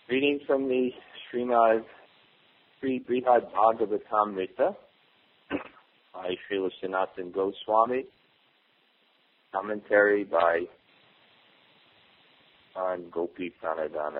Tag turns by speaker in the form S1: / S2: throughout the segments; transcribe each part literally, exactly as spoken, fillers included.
S1: Reading from the Srimad Sri Brihad Bhagavatamrita by Srila Sanatana Goswami, commentary by on Gopi Pranadhana.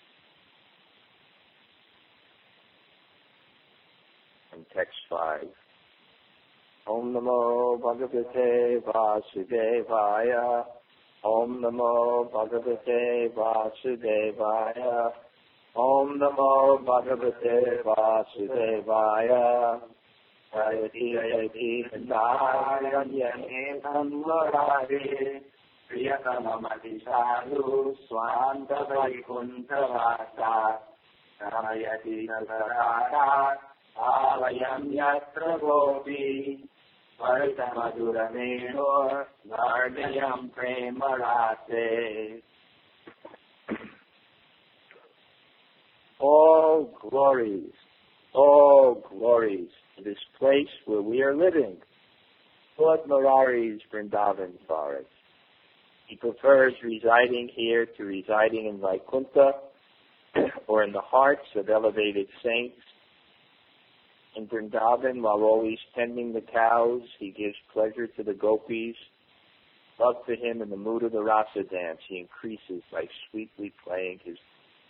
S1: And text five. Om Namo Bhagavate Vasudevaya. Om Namo Bhagavate Vasudevaya. Om Namo Bhagavate Vasudevaya. Jayati Jayati Narayani Samvarari Priyatamamati Sadhu Swanta Vaikuntavasa Jayati Nagarara Avayam Yatra Gopi Vartamaduraneho Nardayam Premarase. All glories, all glories to this place where we are living, Lord Murari's Vrindavan forest. He prefers residing here to residing in Vaikuntha or in the hearts of elevated saints. In Vrindavan, while always tending the cows, he gives pleasure to the gopis. Love for him in the mood of the rasa dance, he increases by sweetly playing his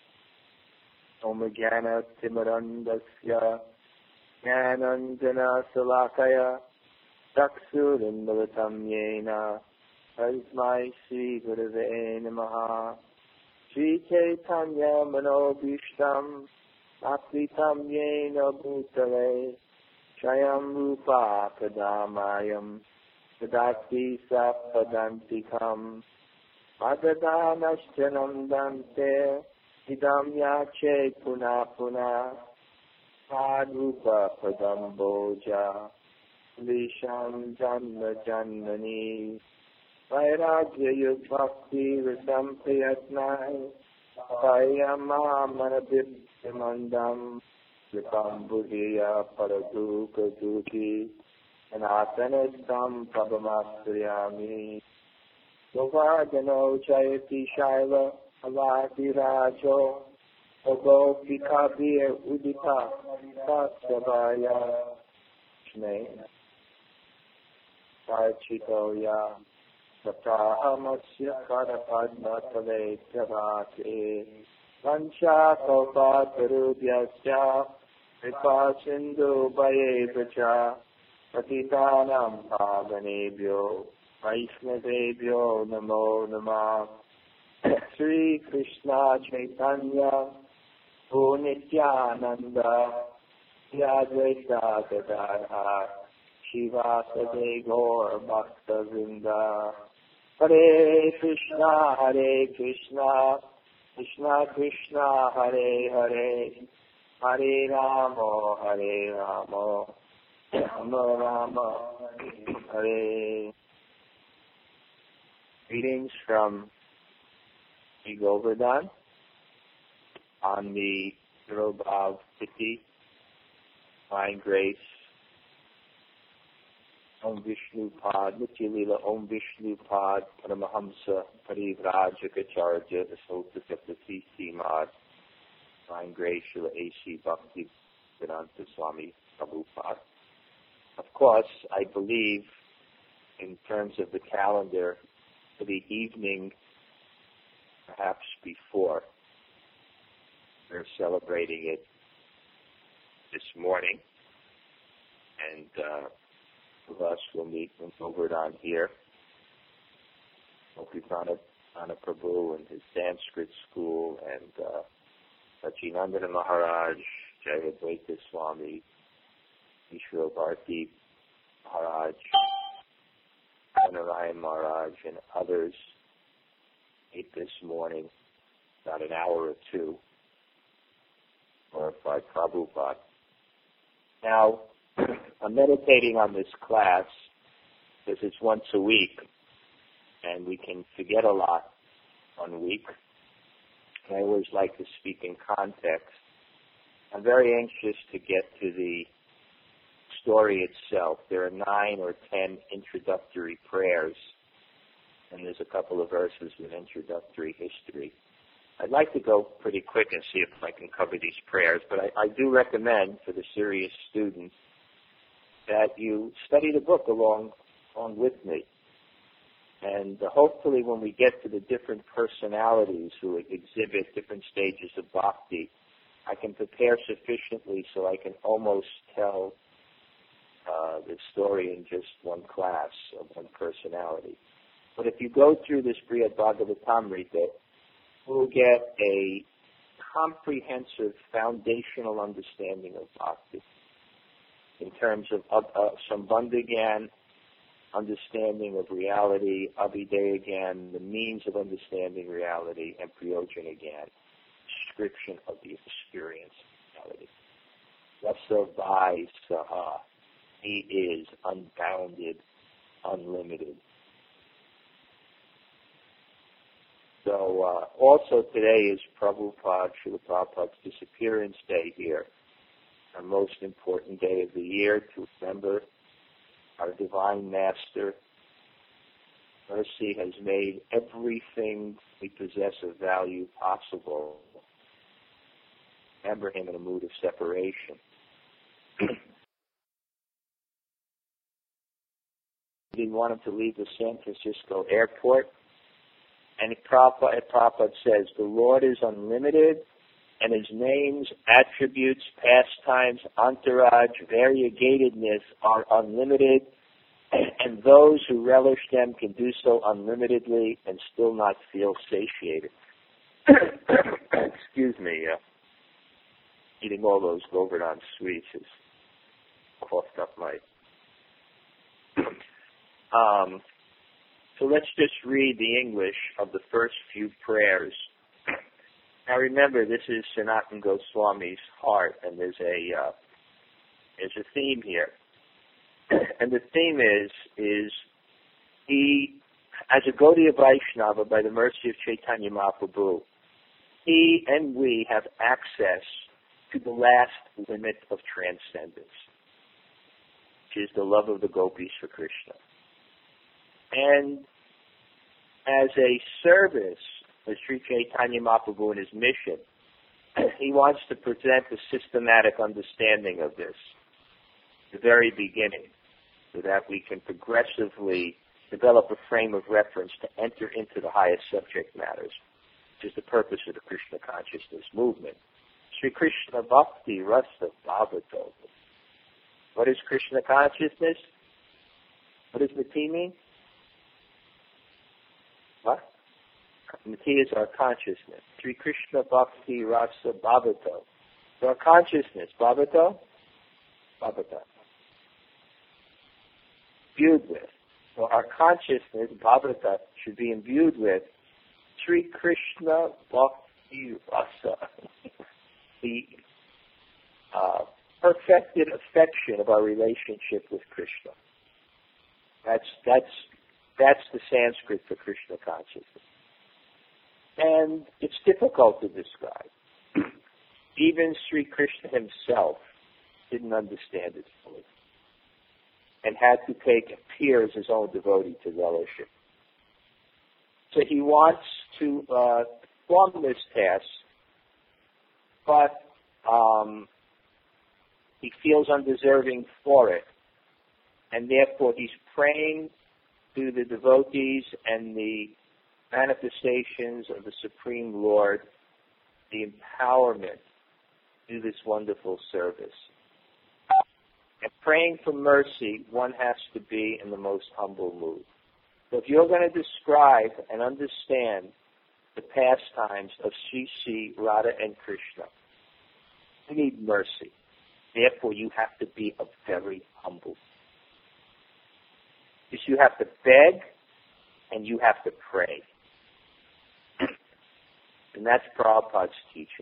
S1: Omagana Timarandasya Jnananjana Salakaya Daksurindalatam Yena Tasmai Sri Gurave Namaha Sri Chaitanya Manobhishtam Bhaktitam Yena Bhutale Shayam Rupa Kadamayam Sadati Sapadantikam Madhadanashtanam Dante Idam Yache Puna Puna Sadrupa Padamboja Lisham Janna Jannani Vairagya Yudbhakti Rasam Priyatnai Vayama Manabhimandam Vipam Buddhiya Paraduka Duki Anatanastam Pabamastriyami Govardhano Jayati Shaila Avati Rajo Ogo Pikabir Udita Satsavaya Shne Sarchitoya Saprahamasya Karapadma Tave Javate Vancha Kopa Tarubhyasya Vipa Sindhu Bhayevacha Patitanam Pavanebhyo Vaishnavebhyo Namo Namah Sri Krishna Chaitanya O Nityananda Yadvaita Gadadhar Shivasade Gaur Bhakta Vrinda Hare Krishna Hare Krishna Krishna Krishna Hare Hare Hare Rama Hare Rama Rama Rama Hare. Readings from Sri Govardhan on the Dhruva Tithi, Divine Grace, Om Vishnu Pad, Nitya Lila, Om Vishnu Pad, Paramahamsa, Parivrajaka the Sota Sapati Simad, Divine Grace, Srila A C Bhakti Vedanta Swami Prabhupada. Of course, I believe, in terms of the calendar, for the evening, perhaps before, we're celebrating it this morning, and uh, of us will meet in Govardhan here. Gopinath Prabhu and his Sanskrit school, and uh, Sachinandana Maharaj, Jayadvaita Swami, Ishwar Bharti Maharaj, Narayan Maharaj, and others meet this morning, about an hour or two, or by Prabhupada. Now, I'm meditating on this class because it's once a week, and we can forget a lot one week. And I always like to speak in context. I'm very anxious to get to the story itself. There are nine or ten introductory prayers, and there's a couple of verses with introductory history. I'd like to go pretty quick and see if I can cover these prayers, but I, I do recommend for the serious students that you study the book along, along with me. And uh, hopefully when we get to the different personalities who exhibit different stages of bhakti, I can prepare sufficiently so I can almost tell uh, the story in just one class of one personality. But if you go through this Brihad Bhagavatamrita, we'll get a comprehensive foundational understanding of bhakti in terms of uh, Sambandha Gyan, understanding of reality, Abhideya Gyan, the means of understanding reality, and Prayojana Gyan, description of the experience of reality. Rasa Vai Saha, he is unbounded, unlimited. So uh, also today is Prabhupada, Srila Prabhupada's disappearance day here, our most important day of the year to remember our Divine Master. Mercy has made everything we possess of value possible. Remember him in a mood of separation. We want him to leave the San Francisco airport. And Prabhupada, Prabhupada says, the Lord is unlimited, and his names, attributes, pastimes, entourage, variegatedness are unlimited, and those who relish them can do so unlimitedly and still not feel satiated. Excuse me, uh, eating all those Govardhan sweets has coughed up my... um, So let's just read the English of the first few prayers. Now remember, this is Sanatana Goswami's heart, and there's a uh, there's a theme here. And the theme is is he, as a Gaudiya Vaishnava, by the mercy of Chaitanya Mahaprabhu, he and we have access to the last limit of transcendence, which is the love of the gopis for Krishna. And as a service of Sri Chaitanya Mahaprabhu and his mission, he wants to present a systematic understanding of this, the very beginning, so that we can progressively develop a frame of reference to enter into the highest subject matters, which is the purpose of the Krishna consciousness movement. Sri Krishna Bhakti Rasa Bhavato. What is Krishna consciousness? What does Mati mean? What? Mati is our consciousness. Sri Krishna Bhakti Rasa Bhavato. So our consciousness, Bhavato? Bhavata. Imbued with. So our consciousness, Bhavata, should be imbued with Sri Krishna Bhakti Rasa. the uh, perfected affection of our relationship with Krishna. That's that's that's the Sanskrit for Krishna consciousness. And it's difficult to describe. Even Sri Krishna himself didn't understand it fully and had to take appear as his own devotee to relish it. So he wants to uh, perform this task, but um, he feels undeserving for it. And therefore he's praying to the devotees and the manifestations of the Supreme Lord, the empowerment to do this wonderful service. And praying for mercy, one has to be in the most humble mood. So if you're going to describe and understand the pastimes of Sri Sri, Radha, and Krishna, you need mercy. Therefore, you have to be a very humble. Because you have to beg and you have to pray. And that's Prabhupada's teaching.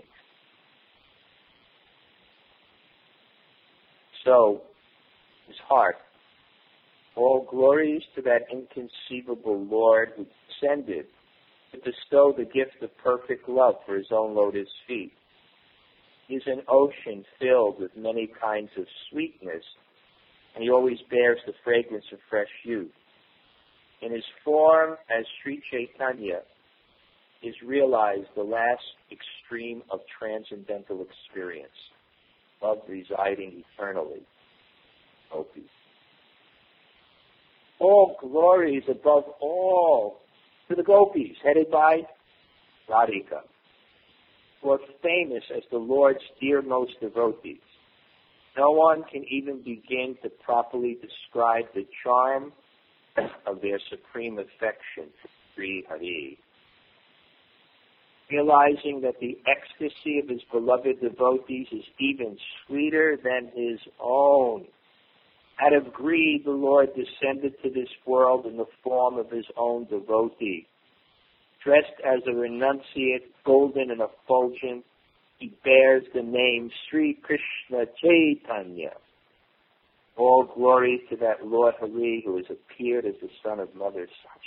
S1: So, his heart, all glories to that inconceivable Lord who descended to bestow the gift of perfect love for his own lotus feet. He is an ocean filled with many kinds of sweetness, and he always bears the fragrance of fresh youth. In his form as Sri Chaitanya, is realized the last extreme of transcendental experience, love residing eternally. Gopis. All glories above all to the gopis, headed by Radhika, who are famous as the Lord's dearmost devotees. No one can even begin to properly describe the charm of their supreme affection for Sri Hari. Realizing that the ecstasy of his beloved devotees is even sweeter than his own, out of greed, the Lord descended to this world in the form of his own devotee. Dressed as a renunciate, golden and effulgent, he bears the name Sri Krishna Chaitanya. All glory to that Lord Hari who has appeared as the son of Mother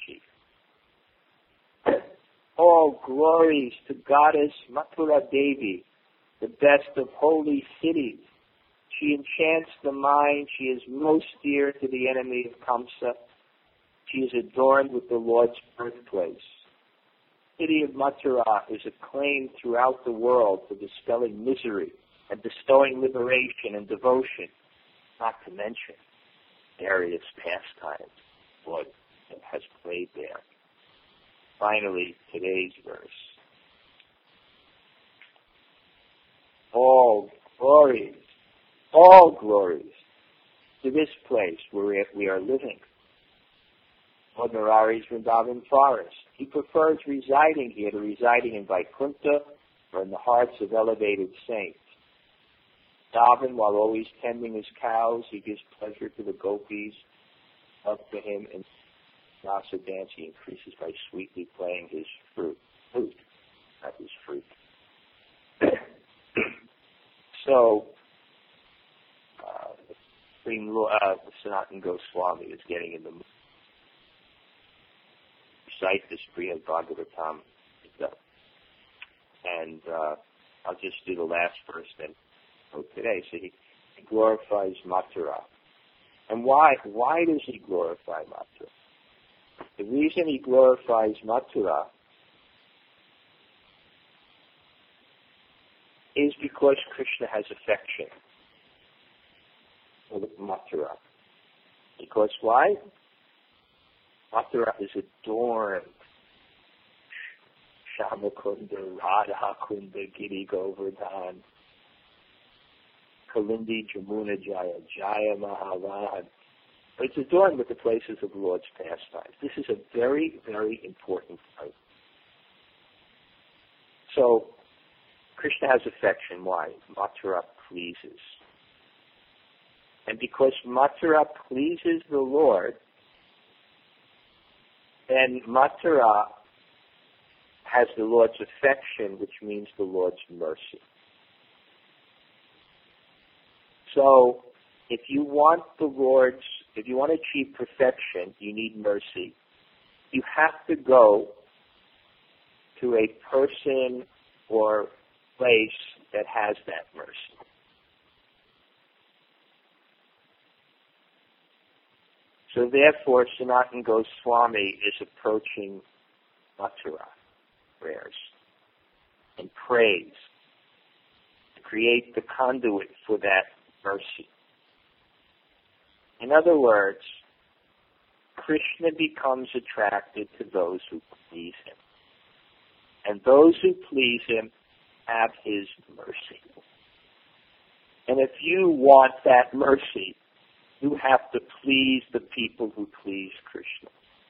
S1: Sachi. All glories to Goddess Mathura Devi, the best of holy cities. She enchants the mind. She is most dear to the enemy of Kamsa. She is adorned with the Lord's birthplace. The city of Mathura is acclaimed throughout the world for dispelling misery and bestowing liberation and devotion, not to mention various pastimes the Lord has played there. Finally, today's verse. All glories, all glories to this place where we are living. Lord Murari's Vrindavan forest. He prefers residing here to residing in Vaikuntha or in the hearts of elevated saints. Davan, while always tending his cows, he gives pleasure to the gopis. Up to him in Rasa dance, he increases by sweetly playing his fruit. Flute, not his fruit. So, uh, uh, Sanatana Goswami is getting in the mood. Recite this Brihad Bhagavatam. And uh, I'll just do the last verse then for today. So he, he glorifies Mathura. And why? Why does he glorify Mathura? The reason he glorifies Mathura is because Krishna has affection for Mathura. Because why? Mathura is adorned. Shamakunda, Radha Kunda, Giri Govardhan, Kalindi, Jamuna Jaya, Jaya Mahavan. But it's adorned with the places of the Lord's pastimes. This is a very, very important point. So, Krishna has affection. Why? Mathura pleases. And because Mathura pleases the Lord, then Mathura has the Lord's affection, which means the Lord's mercy. So, if you want the Lord's, if you want to achieve perfection, you need mercy. You have to go to a person or place that has that mercy. So therefore, Sanatana Goswami is approaching Mathura prayers and prays to create the conduit for that mercy. In other words, Krishna becomes attracted to those who please him. And those who please him have his mercy. And if you want that mercy, you have to please the people who please Krishna.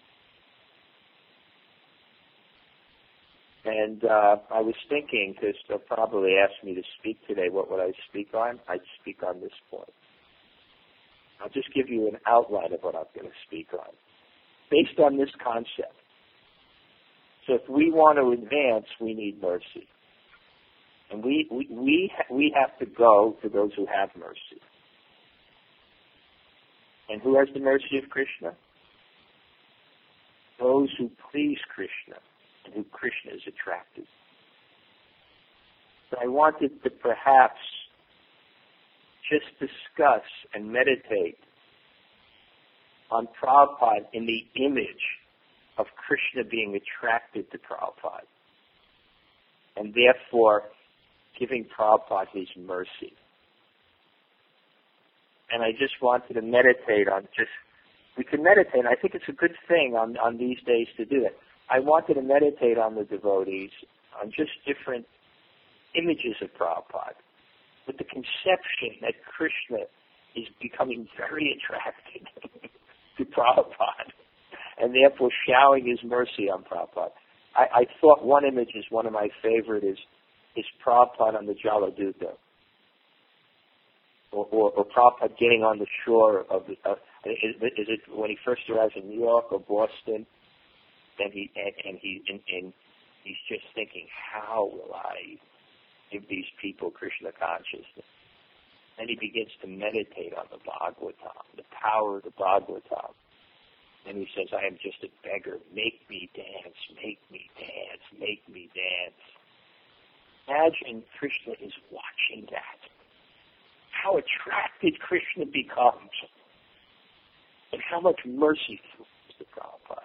S1: And uh, I was thinking, because they'll probably ask me to speak today, what would I speak on? I'd speak on this point. I'll just give you an outline of what I'm going to speak on, based on this concept. So if we want to advance, we need mercy. And we, we, we, ha- we have to go to those who have mercy. And who has the mercy of Krishna? Those who please Krishna and who Krishna is attracted. So I wanted to perhaps just discuss and meditate on Prabhupada in the image of Krishna being attracted to Prabhupada. and therefore giving Prabhupada his mercy. And I just wanted to meditate on just, we can meditate, I think it's a good thing on, on these days to do it. I wanted to meditate on the devotees, on just different images of Prabhupada, with the conception that Krishna is becoming very attracted to Prabhupada, and therefore showering his mercy on Prabhupada. I, I thought one image is one of my favorite is, is Prabhupada on the Jaladuta. Or, or, or Prabhupada getting on the shore of the, uh, is, is it when he first arrives in New York or Boston, and he and, and he and, and he's just thinking, how will I give these people Krishna consciousness? And he begins to meditate on the Bhagavatam, the power of the Bhagavatam, and he says, I am just a beggar. Make me dance, make me dance, make me dance. Imagine Krishna is watching that. How attracted Krishna becomes, and how much mercy flows to Prabhupada.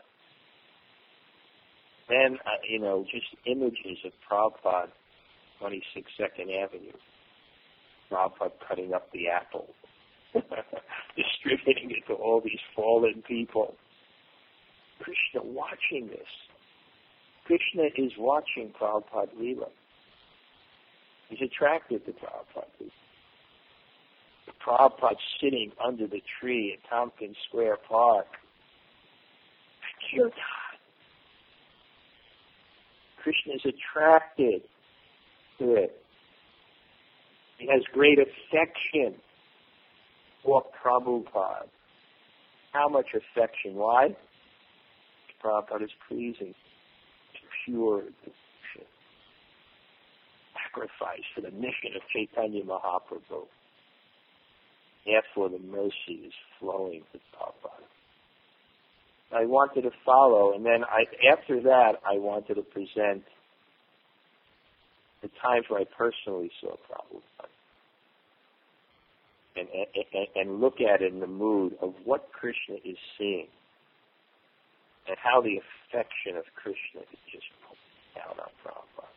S1: Then, uh, you know, just images of Prabhupada, twenty-six Second Avenue, Prabhupada cutting up the apple, distributing it to all these fallen people. Krishna watching this. Krishna is watching Prabhupada Leela. He's attracted to Prabhupada Leela. Prabhupada sitting under the tree at Tompkins Square Park. Kirtan. Krishna is attracted to it. He has great affection for Prabhupada. How much affection? Why? Prabhupada is pleasing, pure devotion, sacrifice for the mission of Chaitanya Mahaprabhu. Therefore, the mercy is flowing to Prabhupada. I wanted to follow, and then I, after that, I wanted to present the times where I personally saw Prabhupada, and, and, and look at it in the mood of what Krishna is seeing, and how the affection of Krishna is just pulling down on Prabhupada.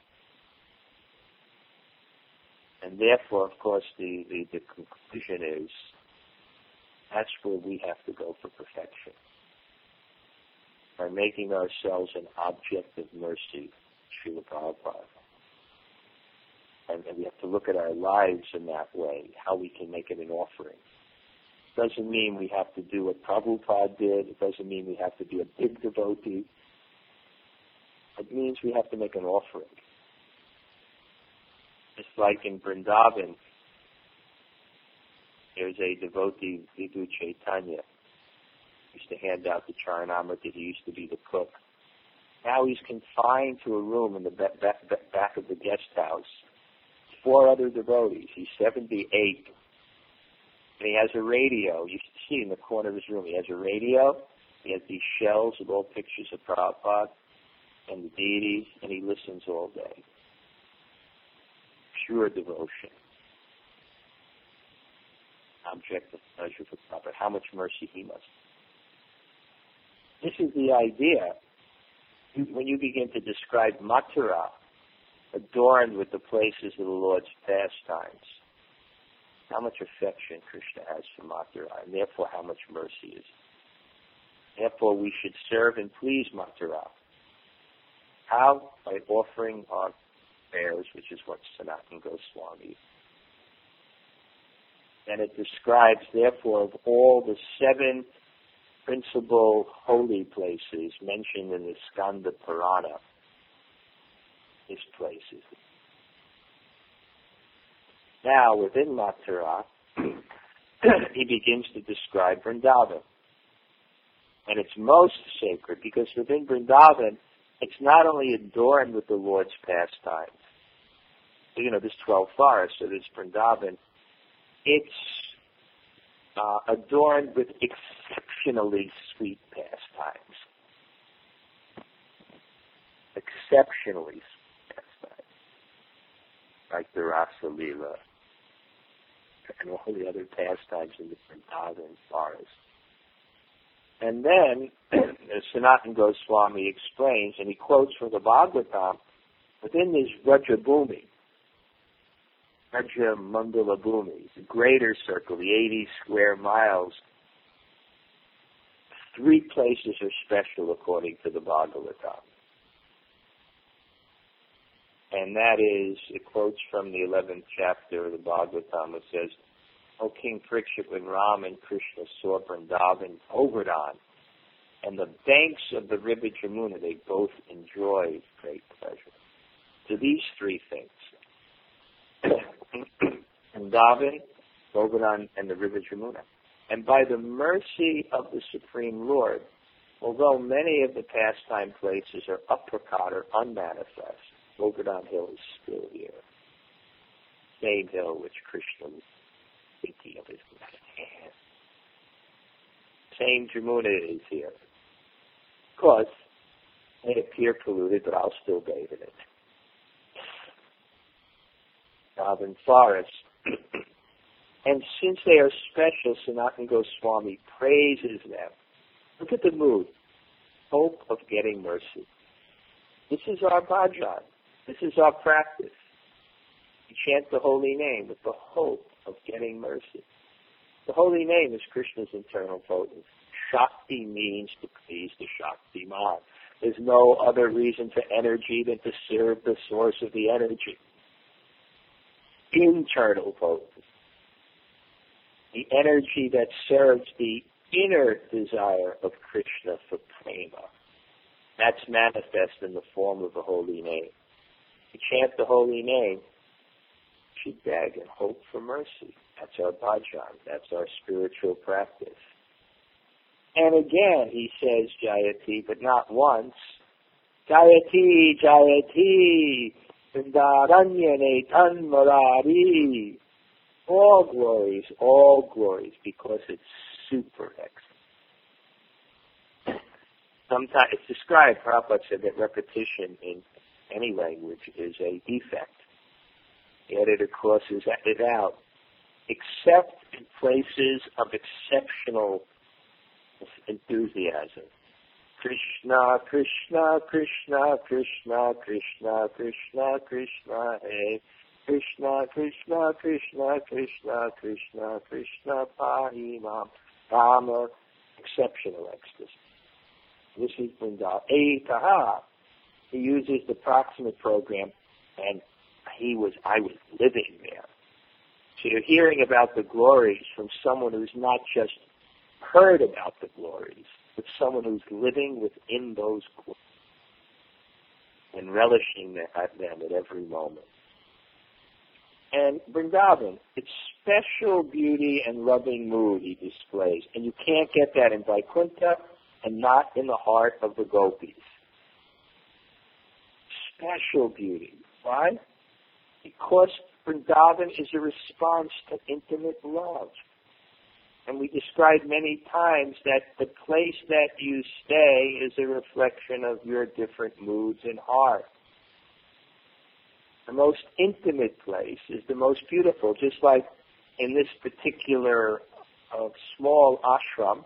S1: And therefore, of course, the, the, the conclusion is that's where we have to go for perfection. By making ourselves an object of mercy, Srila Prabhupada. And, and we have to look at our lives in that way, how we can make it an offering. Doesn't mean we have to do what Prabhupada did. It doesn't mean we have to be a big devotee. It means we have to make an offering. Just like in Vrindavan, there's a devotee, Vidhu Chaitanya, used to hand out the Charanamrita. He used to be the cook. Now he's confined to a room in the back, back, back of the guest house. Four other devotees. He's seventy-eight. And he has a radio. You should see in the corner of his room. He has a radio. He has these shells with all pictures of Prabhupada and the deities, and he listens all day. Pure devotion. Object of pleasure for Prabhupada. How much mercy he must. This is the idea. When you begin to describe Mathura, adorned with the places of the Lord's pastimes, how much affection Krishna has for Mathura, and therefore how much mercy is. Therefore we should serve and please Mathura. How? By offering our prayers, which is what Sanatana Goswami. And it describes, therefore, of all the seven principal holy places mentioned in the Skanda Purana, his places. Now, within Mathura, he begins to describe Vrindavan. And it's most sacred because within Vrindavan, it's not only adorned with the Lord's pastimes. You know, there's twelve forests, so there's Vrindavan. It's uh, adorned with exceptionally sweet pastimes. Exceptionally sweet pastimes. Like the Rasa Leela and all the other pastimes in the Vrindavan forest. And then, as Sanatana Goswami explains, and he quotes from the Bhagavatam, Within this Vrajabhumi, Vraja Mandala Bhumi, the greater circle, the eighty square miles, three places are special according to the Bhagavatam. And that is, it quotes from the eleventh chapter of the Bhagavatam. It says, O King Parikshit, when Ram and Krishna saw Vrindavan, Govardhan, and the banks of the river Jamuna, they both enjoyed great pleasure. So these three things, Vrindavan, Govardhan, and the river Jamuna. And by the mercy of the Supreme Lord, although many of the pastime places are uppercut or unmanifest, Govardhan Hill is still here. Same hill which Krishna was thinking of his left hand. Same Jamuna is here. Of course, they appear polluted, but I'll still bathe in it. Vrindavan Forest. And since they are special, Sanatana Goswami praises them. Look at the mood. Hope of getting mercy. This is our bhajan. This is our practice. We chant the holy name with the hope of getting mercy. The holy name is Krishna's internal potency. Shakti means to please the Shaktiman. There's no other reason for energy than to serve the source of the energy. Internal potency. The energy that serves the inner desire of Krishna for prema. That's manifest in the form of the holy name. To chant the holy name, we beg and hope for mercy. That's our bhajan. That's our spiritual practice. And again, he says Jayati, but not once. Jayati, Jayati, Vrindaranyane Tanmarari. All glories, all glories, because it's super excellent. Sometimes it's described, Prabhupada said that repetition in any language is a defect. The editor crosses it out, except in places of exceptional enthusiasm. Krishna, Krishna, Krishna, Krishna, Krishna, Krishna, Krishna, hey. Krishna, Krishna, Krishna, Krishna, Krishna, Krishna, Pahimam, Rama, exceptional ecstasy. This is Vrindavan. Ekaha, he uses the proximate program, and he was, I was living there. So you're hearing about the glories from someone who's not just heard about the glories, but someone who's living within those glories and relishing them at every moment. And Vrindavan, its special beauty and loving mood he displays. And you can't get that in Vaikuntha and not in the heart of the gopis. Special beauty. Why? Because Vrindavan is a response to intimate love. And we described many times that the place that you stay is a reflection of your different moods and heart. The most intimate place is the most beautiful, just like in this particular uh, small ashram.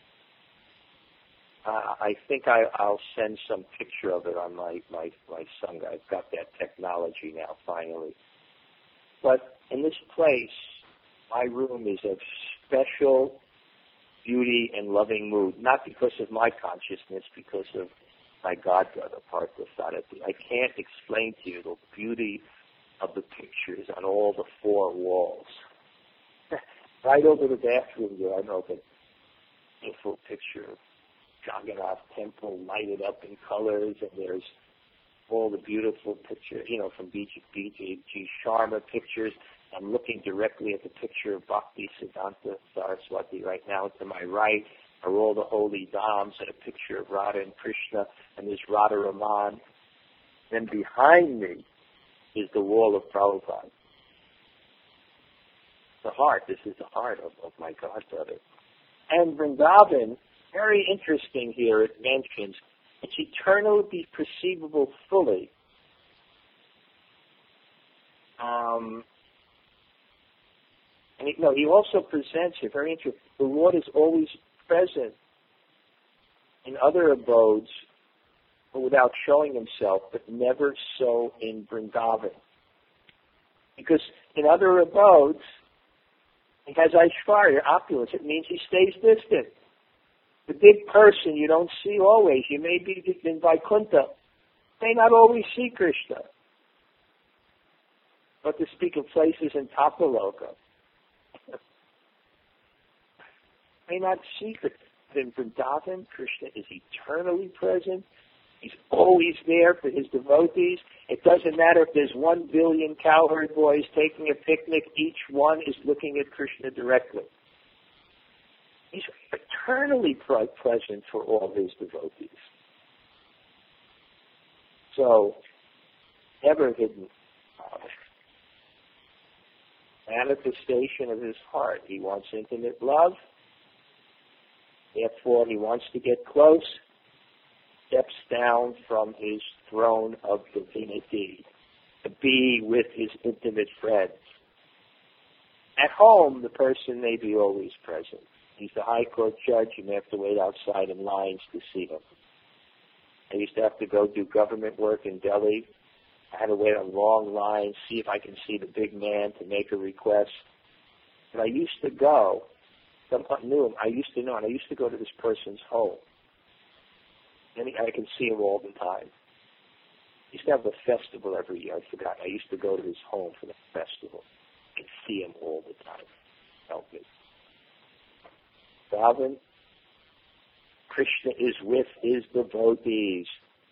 S1: Uh, I think I, I'll send some picture of it on my, my, my Sangha. I've got that technology now, finally. But in this place, my room is of special beauty and loving mood, not because of my consciousness, because of my godbrother, Parthasarati. I can't explain to you the beauty of the pictures on all the four walls. Right over the bathroom there, I know the beautiful picture of Jagannath Temple lighted up in colors, and there's all the beautiful pictures, you know, from B J G Sharma pictures. I'm looking directly at the picture of Bhakti Siddhanta Saraswati right now. To my right are all the holy dhams and a picture of Radha and Krishna, and there's Radha Raman. Then behind me is the wall of Prabhupada. The heart, this is the heart of, of my godbrother. And Vrindavan, very interesting here, it mentions, it's eternally perceivable fully. Um, and it, no, he also presents here, very interesting, the Lord is always present in other abodes or without showing himself, but never so in Vrindavan. Because in other abodes, he has Aishvarya, opulence. It means he stays distant. The big person you don't see always. You may be in Vaikuntha, may not always see Krishna. But to speak of places in Tapaloka, may not see Krishna. In Vrindavan, Krishna is eternally present. He's always there for his devotees. It doesn't matter if there's one billion cowherd boys taking a picnic. Each one is looking at Krishna directly. He's eternally present for all his devotees. So, ever hidden manifestation of his heart. He wants intimate love. Therefore, he wants to get close, steps down from his throne of divinity to be with his intimate friends. At home, the person may be always present. He's the high court judge. You may have to wait outside in lines to see him. I used to have to go do government work in Delhi. I had to wait on long lines, see if I can see the big man to make a request. And I used to go. Someone knew him. I used to know, and I used to go to this person's home. And I could see him all the time. I used to have a festival every year. I forgot. I used to go to his home for the festival. I could see him all the time. Help me. Bhavan, Krishna is with his devotees.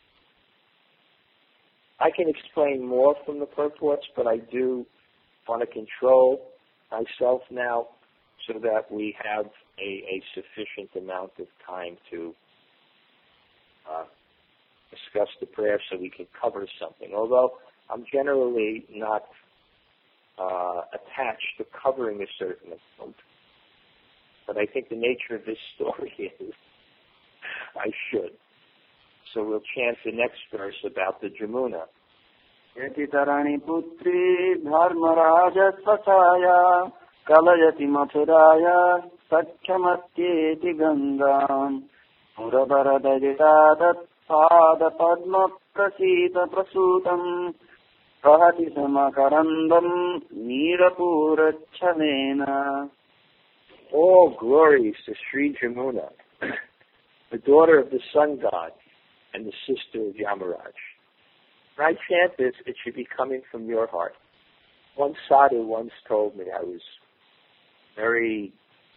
S1: I can explain more from the purports, but I do want to control myself now, so that we have a, a sufficient amount of time to uh, discuss the prayer so we can cover something. Although I'm generally not uh, attached to covering a certain amount, but I think the nature of this story is I should. So we'll chant the next verse about the Jamuna.
S2: Yati tarani putri dharmaraja svasaya Kalayati mathuraya sakhyamatyeti gangam Murabharadajitadat pada padma prasita prasutam Prahati samakarandam nirapurachanena.
S1: All glories to Sri Jamuna, the daughter of the sun god and the sister of Yamaraj. When I chant this, it should be coming from your heart. One sadhu once told me I was very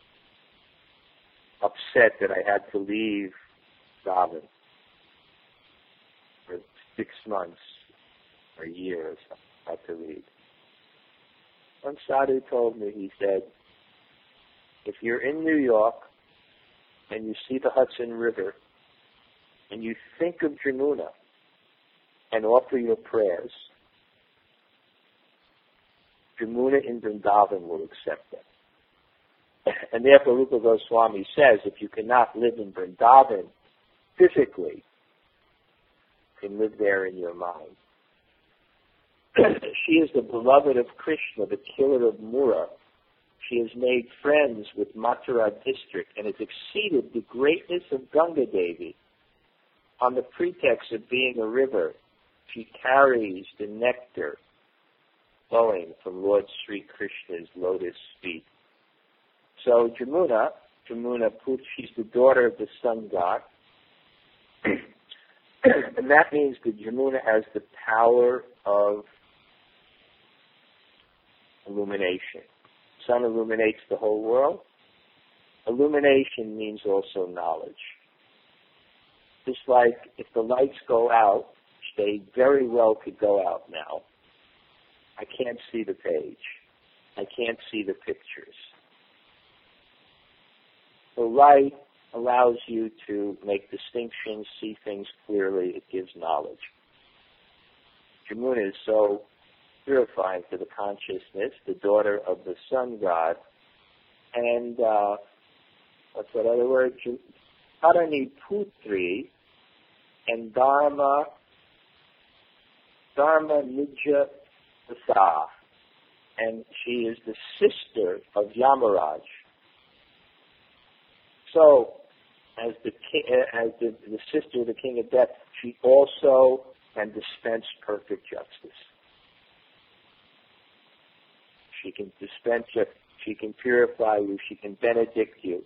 S1: upset that I had to leave Dhavan for six months or a year or something. I had to leave. One sadhu told me, he said, if you're in New York and you see the Hudson River and you think of Jamuna and offer your prayers, Jamuna in Vrindavan will accept them. And therefore Rupa Goswami says, if you cannot live in Vrindavan physically, you can live there in your mind. She is the beloved of Krishna, the killer of Mura. She has made friends with Mathura district and has exceeded the greatness of Ganga Devi. On the pretext of being a river, she carries the nectar flowing from Lord Sri Krishna's lotus feet. So Jamuna, Jamuna Put, she's the daughter of the sun god. And that means that Jamuna has the power of illumination. Sun illuminates the whole world. Illumination means also knowledge. Just like if the lights go out, they very well could go out now. I can't see the page. I can't see the pictures. The light allows you to make distinctions, see things clearly. It gives knowledge. Jamuna is so purifying to the consciousness, the daughter of the sun god. And uh, what's that other word? Parani Putri and Dharma, Dharma Nija Vasa. And she is the sister of Yamaraj. So, as the king, as the, the sister of the king of death, she also can dispense perfect justice. She can dispense it. She can purify you. She can benedict you.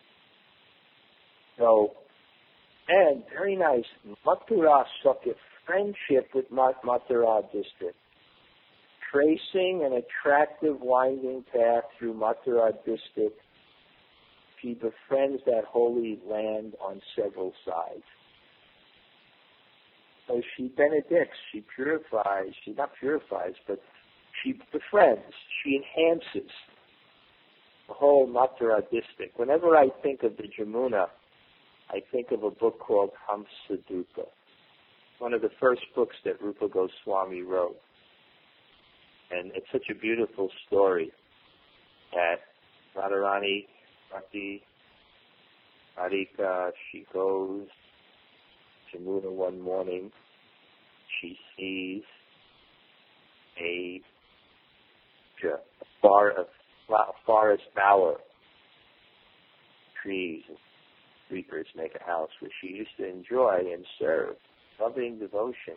S1: So, and very nice, Mathura Sakya, friendship with Mathura district. Tracing an attractive winding path through Mathura district, she befriends that holy land on several sides. So she benedicts, she purifies, she not purifies, but she befriends, she enhances the whole Mathura district. Whenever I think of the Jamuna, I think of a book called Hamsaduta, one of the first books that Rupa Goswami wrote. And it's such a beautiful story that Radharani, Rati, Radhika, she goes to Jamuna one morning. She sees a, a, far, a forest bower, trees and creepers make a house where she used to enjoy and serve, loving devotion.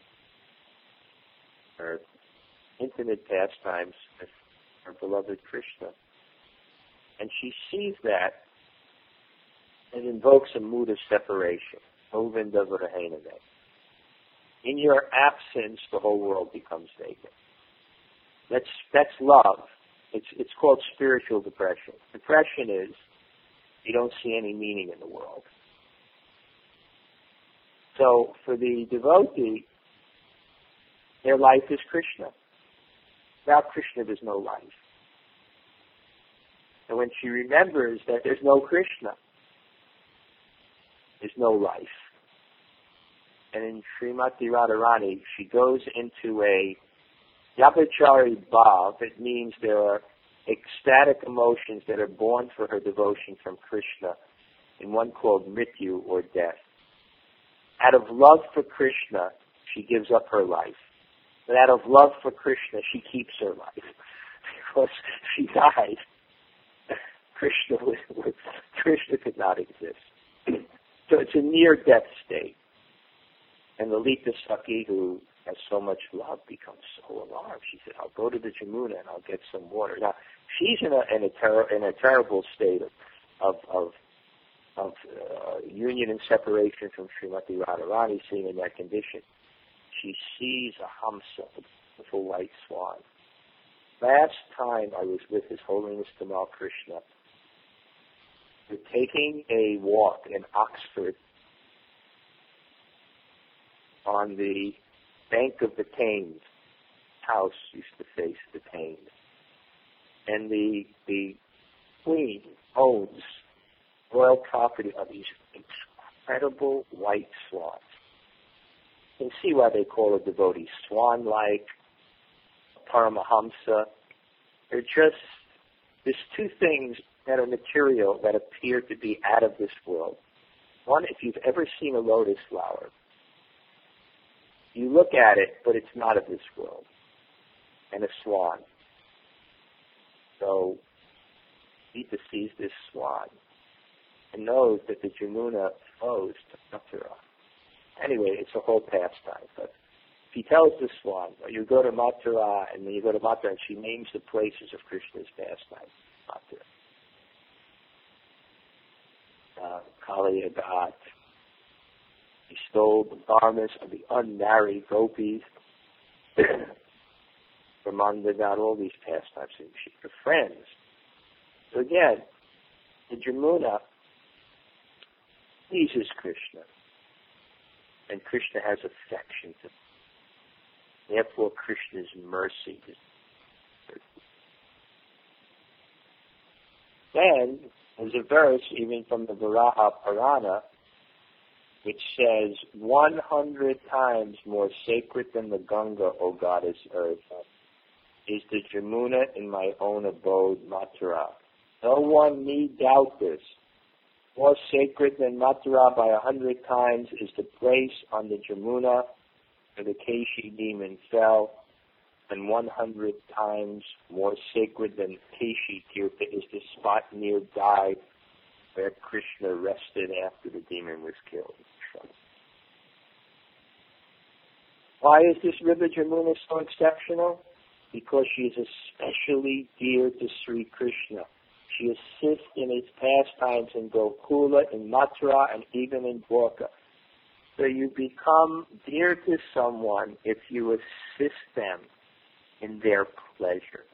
S1: Her intimate pastimes with her beloved Krishna. And she sees that and invokes a mood of separation. Govinda Varahename. In your absence, the whole world becomes vacant. That's that's love. It's it's called spiritual depression. Depression is you don't see any meaning in the world. So for the devotee, their life is Krishna. Without Krishna, there's no life. And when she remembers that there's no Krishna, there's no life. And in Srimati Radharani, she goes into a Yapachari Bhav. It means there are ecstatic emotions that are born for her devotion from Krishna, in one called Mrityu, or death. Out of love for Krishna, she gives up her life. But out of love for Krishna, she keeps her life. Because she died, Krishna was, was, Krishna could not exist. So it's a near-death state. And Lalita Sakhi, who has so much love, becomes so alarmed. She said, I'll go to the Jamuna and I'll get some water. Now, she's in a, in a, ter- in a terrible state of, of, of, of uh, union and separation from Srimati Radharani, seeing in that condition. She sees a Hamsa, a beautiful white swan. Last time I was with His Holiness Tamal Krishna, we're taking a walk in Oxford on the bank of the Thames. House used to face the Thames. And the the Queen owns royal property of these incredible white swans. You can see why they call a devotee swan-like, Paramahamsa. They're just, there's two things that are material that appear to be out of this world. One, if you've ever seen a lotus flower, you look at it, but it's not of this world. And a swan. So, Sita sees this swan and knows that the Jamuna flows to Mathura. Anyway, it's a whole pastime. But he tells the swan, you go to Mathura, and then you go to Mathura, and she names the places of Krishna's pastime. Mathura. Uh, Kaliyagat. He stole the garments of the unmarried gopis. Ramanda got all these pastimes, and she befriends. So again, the Jamuna pleases Krishna, and Krishna has affection to him. Therefore, Krishna's mercy is. Then there's a verse even from the Varaha Purana which says, one hundred times more sacred than the Ganga, O goddess earth, is the Jamuna in my own abode, Mathura. No one need doubt this. More sacred than Mathura by a hundred times is the place on the Jamuna where the Keshi demon fell, and one hundred times more sacred than Keshi Tirtha is the spot near Dai where Krishna rested after the demon was killed. Why is this river Jamuna so exceptional? Because she is especially dear to Sri Krishna. She assists in his pastimes in Gokula, in Mathura, and even in Dwarka. So you become dear to someone if you assist them in their pleasure.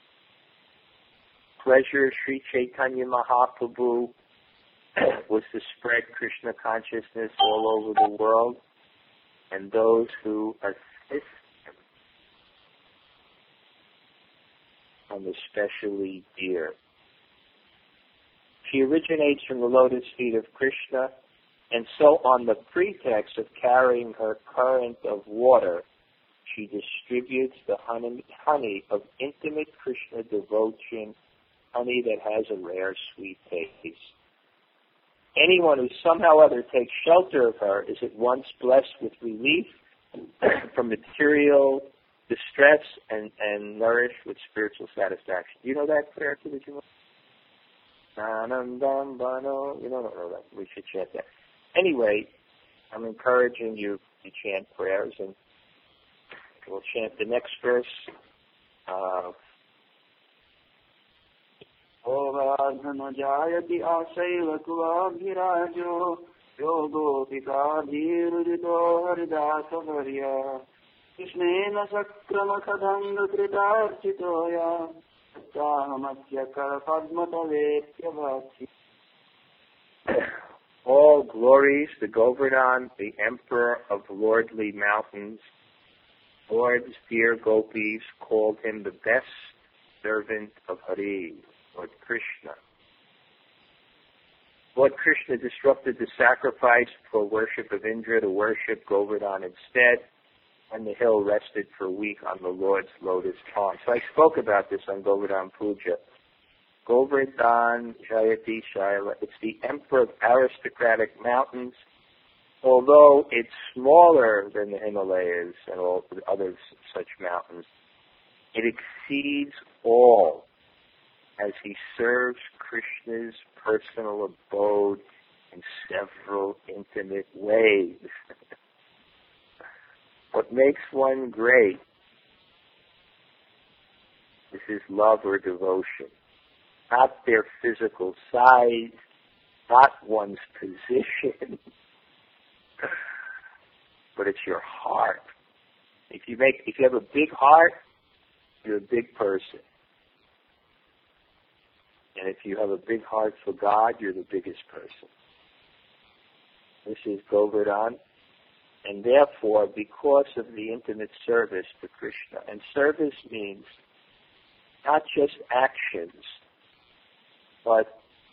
S1: Pleasure of Sri Chaitanya Mahaprabhu was to spread Krishna consciousness all over the world, and those who assist him are especially dear. She originates from the lotus feet of Krishna, and so on the pretext of carrying her current of water, she distributes the honey, honey of intimate Krishna devotion, honey that has a rare sweet taste. Anyone who somehow or other takes shelter of her is at once blessed with relief from material distress and, and nourished with spiritual satisfaction. You know that prayer to the Juma? Anandam Bano. You don't know that. We should chant that. Anyway, I'm encouraging you to chant prayers, and we'll chant the next verse. Uh,
S2: Jayati Asaiva Kulabhirajo Yogo Pikadhirudito Haridasa Varya Krishnena Sakrama Kadanga Kritarchitoya Sahamasya Karapadmatavetya Bhakti.
S1: All glories to Govardhan, the emperor of lordly mountains. Lord's dear gopis called him the best servant of Hari, Lord Krishna. Lord Krishna disrupted the sacrifice for worship of Indra to worship Govardhan instead, and the hill rested for a week on the Lord's lotus palm. So I spoke about this on Govardhan Puja. Govardhan Jayati Shaila, it's the emperor of aristocratic mountains. Although it's smaller than the Himalayas and all the other such mountains, it exceeds all as he serves Krishna's personal abode in several intimate ways. What makes one great is his love or devotion, not their physical size, not one's position, but it's your heart. If you make, if you have a big heart, you're a big person. And if you have a big heart for God, you're the biggest person. This is Govardhan. And therefore, because of the intimate service to Krishna, and service means not just actions, but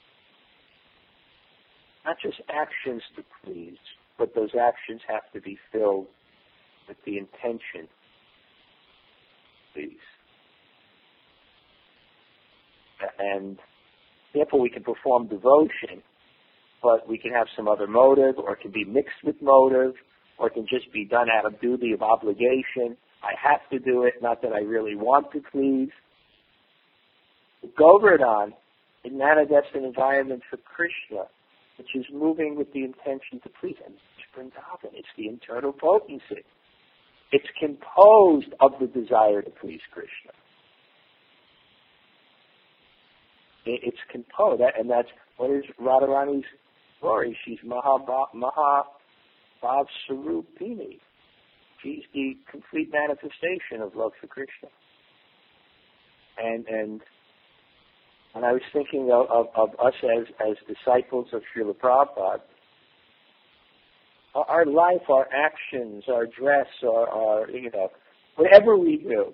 S1: not just actions to please, but those actions have to be filled with the intention to please. And therefore we can perform devotion, but we can have some other motive, or it can be mixed with motive, or it can just be done out of duty, of obligation. I have to do it, not that I really want to please. Govardhan, it manifests an environment for Krishna, which is moving with the intention to please. And it's Vrindavan, it's the internal potency. It's composed of the desire to please Krishna. It's composed, and that's what is Radharani's glory. She's Maha Maha Bhav Sarupini. She's the complete manifestation of love for Krishna. And and and I was thinking of, of, of us as, as disciples of Srila Prabhupada. Our, our life, our actions, our dress, our, our you know, whatever we do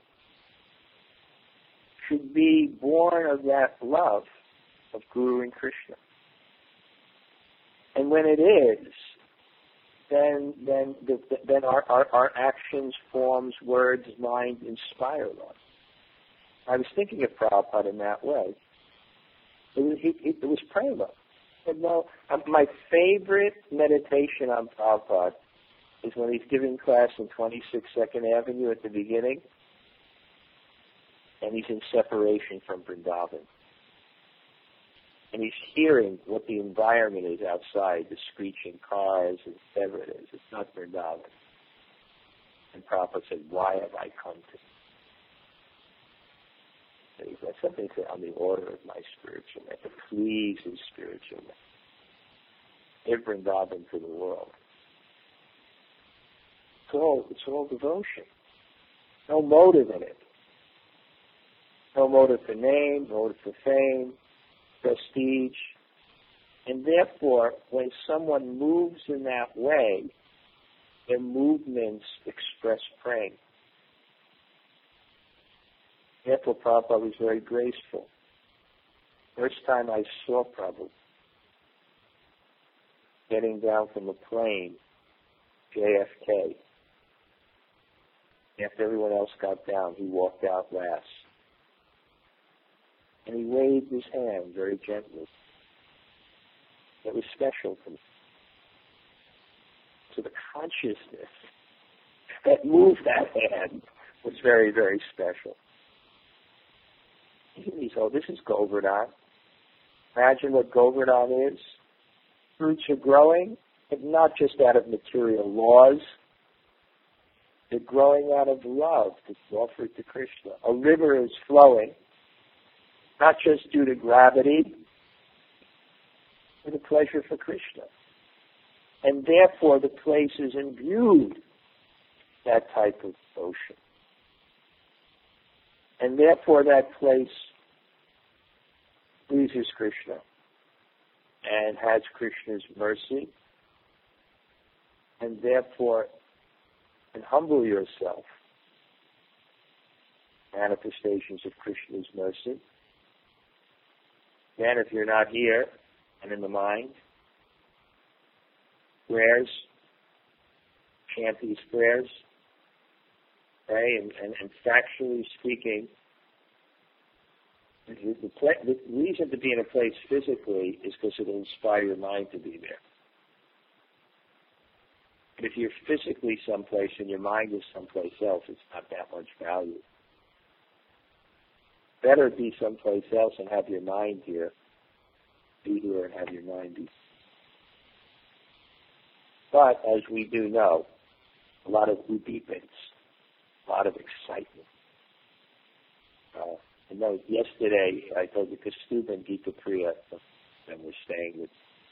S1: should be born of that love of Guru and Krishna. And when it is, then then the, then our, our, our actions, forms, words, mind inspire love. I was thinking of Prabhupada in that way. It was, he, it was prema. And no, um, my favorite meditation on Prabhupada is when he's giving class in twenty-six Second Avenue at the beginning, and he's in separation from Vrindavan. and he's hearing what the environment is outside, the screeching cars, and whatever it is. It's not Vrindavan. And Prabhupada said, why have I come to? So he's got something to on the order of my spiritual life, to please his spiritual life. Give Vrindavan to the world. It's all, it's all devotion. No motive in it. No motive for name, no motive for fame, prestige. And therefore, when someone moves in that way, their movements express praying. Therefore, Prabhupada was very graceful. First time I saw Prabhupada getting down from a plane, J F K. After everyone else got down, he walked out last. And he waved his hand very gently. It was special to me. So the consciousness that moved that hand was very, very special. He said, oh, this is Govardhan. Imagine what Govardhan is. Fruits are growing, but not just out of material laws. They're growing out of love that's offered to Krishna. A river is flowing, not just due to gravity, but a pleasure for Krishna. And therefore the place is imbued that type of devotion. And therefore that place pleases Krishna and has Krishna's mercy. And therefore, and humble yourself. Manifestations of Krishna's mercy. Then if you're not here and in the mind, prayers, chant these prayers, okay, and, and, and factually speaking, the, the, the reason to be in a place physically is because it will inspire your mind to be there. But if you're physically someplace and your mind is someplace else, it's not that much value. Better be someplace else and have your mind here. Be here and have your mind be. But, as we do know, a lot of udipins, a lot of excitement. Uh, I know yesterday I told the Kastuban Gita Priya, and we're staying with,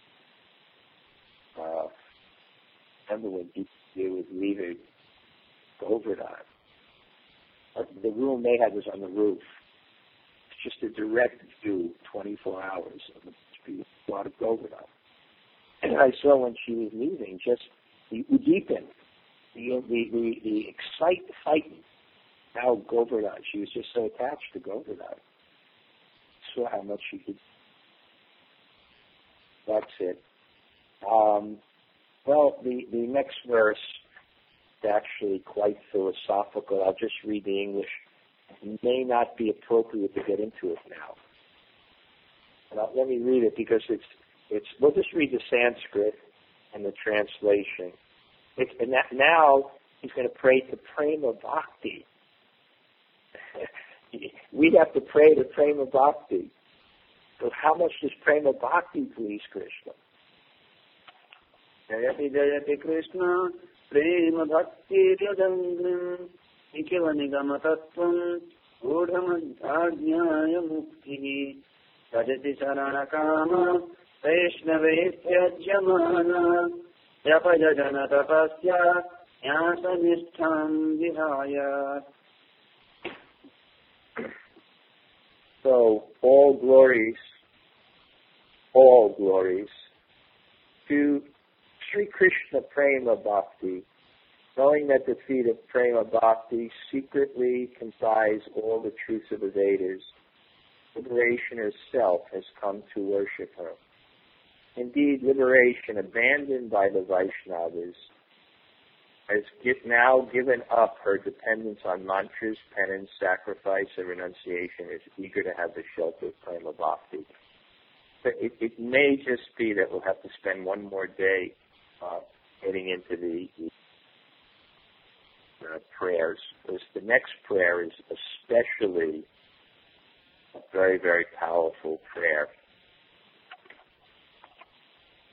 S1: uh, remember when Gita was leaving Govardhan. Uh, the room they had was on the roof. It's just a direct view, twenty-four hours of the lot of Govardhan. And I saw when she was leaving, just the udipin, the the the, the excite fighting. Now Govardhan, she was just so attached to Govardhan. Saw how much she could. That's it. Um, well, the, the next verse is actually quite philosophical. I'll just read the English. It may not be appropriate to get into it now. But let me read it because it's it's. We'll just read the Sanskrit and the translation. It's, and that now he's going to pray to Prema Bhakti. We have to pray to Prema Bhakti. So how much does Prema Bhakti please Krishna?
S2: Jayati Jayati Krishna Prema Bhakti Jadangrim Nikhila Nigama Tattvam Udhamadhyaya Mukti Jajati Sarana Kama Vaishnaveshyajamana Yapajajana Tapasya Nyasanishtham Vihaya.
S1: So, all glories, all glories to Sri Krishna Prema Bhakti, knowing that the feet of Prema Bhakti secretly comprise all the truths of the Vedas. Liberation herself has come to worship her. Indeed, liberation, abandoned by the Vaishnavas, has get, now given up her dependence on mantras, penance, sacrifice, and renunciation, is eager to have the shelter of Prema Bhakti. But it, it may just be that we'll have to spend one more day uh, getting into the, the uh, prayers, because the next prayer is especially a very, very powerful prayer.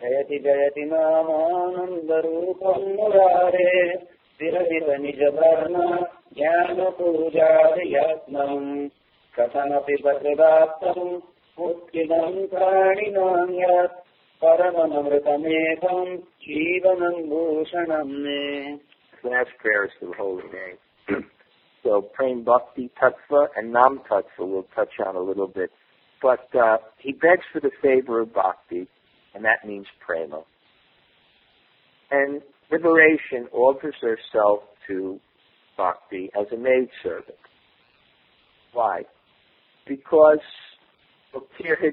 S2: जयति जयति नामानन्दरूपं मुरारे विरहित निजधर्म ज्ञानपूजादियत्नम् कथमपि प्रतिदात्तं मुक्तिदं प्राणिनां यत् परममृतमेकं जीवनं भूषणं मे.
S1: Last prayer is the holy name. So Prem Bhakti Tattva and Nam Tattva we'll touch on a little bit. But uh, he begs for the favor of Bhakti, and that means prema. And liberation offers herself to Bhakti as a maidservant. Why? Because what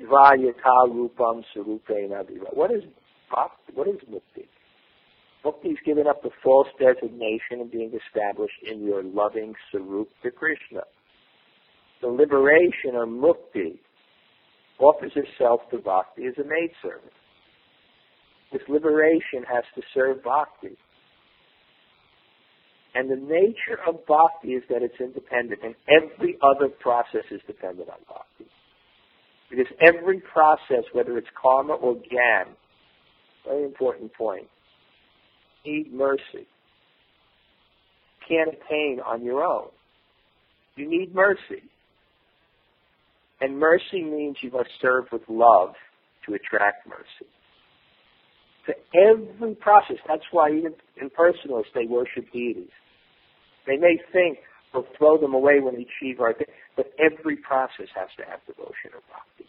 S1: is Bhakti? What is Mukti? Mukti is giving up the false designation and being established in your loving Sarup to Krishna. The liberation or Mukti offers itself to Bhakti as a maidservant. This liberation has to serve Bhakti. And the nature of Bhakti is that it's independent, and every other process is dependent on Bhakti. Because every process, whether it's karma or jnana, very important point, need mercy. You can't attain on your own. You need mercy. And mercy means you must serve with love to attract mercy. To every process, that's why even impersonalists, they worship deities. They may think we'll throw them away when we achieve our thing, but every process has to have devotion or bhakti.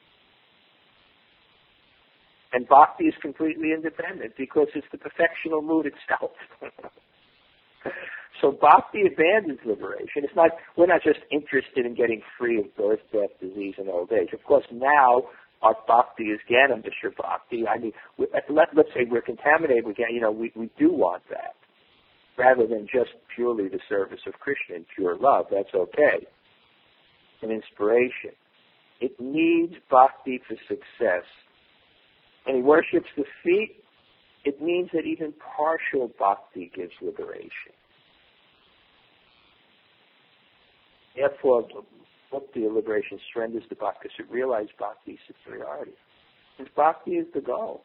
S1: And bhakti is completely independent because it's the perfectional mood itself. So bhakti abandons liberation. It's not, we're not just interested in getting free of birth, death, disease, and old age. Of course, now our bhakti is Jnana Mishra Bhakti. I mean, we, let, let's say we're contaminated with Jnana. You know, we, we do want that. Rather than just purely the service of Krishna and pure love. That's okay. An inspiration. It needs bhakti for success. And he worships the feet. It means that even partial bhakti gives liberation. Therefore, bhakti of liberation surrenders to bhakti because it realizes bhakti's superiority. Because bhakti is the goal.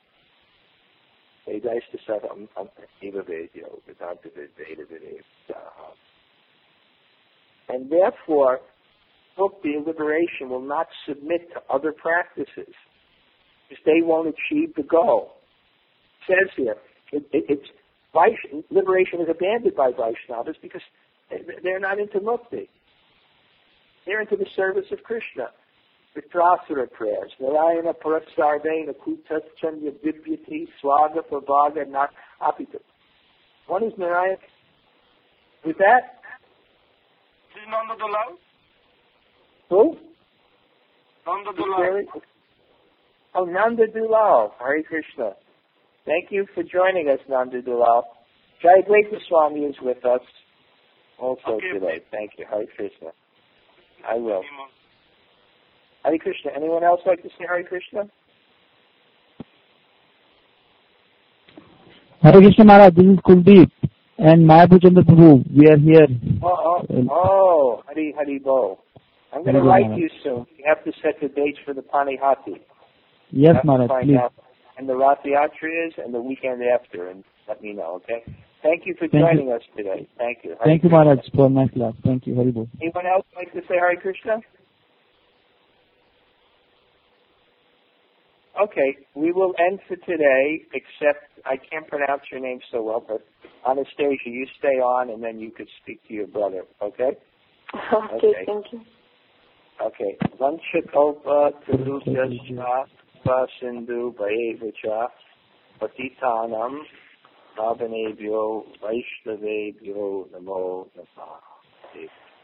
S1: And therefore, bhakti of liberation will not submit to other practices because they won't achieve the goal. It says here, it, it, it's Vaishn- liberation is abandoned by Vaishnavas because they're not into mukti. They're into the service of Krishna. Vitrasura prayers. Narayana Parasarvena Kutaschanya Vidyati Swaga Prabhaga Not Apita. What is Narayana? With that?
S3: This is Nanda Dulal.
S1: Who?
S3: Nanda Dulal.
S1: Oh, Nanda Dulal. Hare Krishna. Thank you for joining us, Nanda Dulal. Jayadvaita Swami is with us also
S3: okay.
S1: today. Thank you. Hare Krishna. I will. Hare Krishna. Anyone else like to say Hare Krishna?
S4: Hare Krishna Maharaj, this is Kuldeep and Mayapur Chandra Prabhu. We are here.
S1: Oh, oh, oh, Hari Hari Bo. I'm going to write you soon. You have to set the dates for the Panihati.
S4: Yes, Maharaj, please.
S1: And the Rath Yatra is and the weekend after, and let me know, okay? Thank you for Thank joining you. us today. Thank you. Hare
S4: Thank
S1: Krishna.
S4: you, Maharaj, for my class. Thank you. Hari Bo.
S1: Anyone else like to say Hare Krishna? Okay, we will end for today, except I can't pronounce your name so well, but Anastasia, you stay on and then you could speak to your brother, okay?
S5: Okay, okay. Thank you.
S1: Okay. Vanchakopa Tarujasya Sindhu Bhayevacha Patitanam Bhavanebhyo Vaishnavebhyo Namo Namah.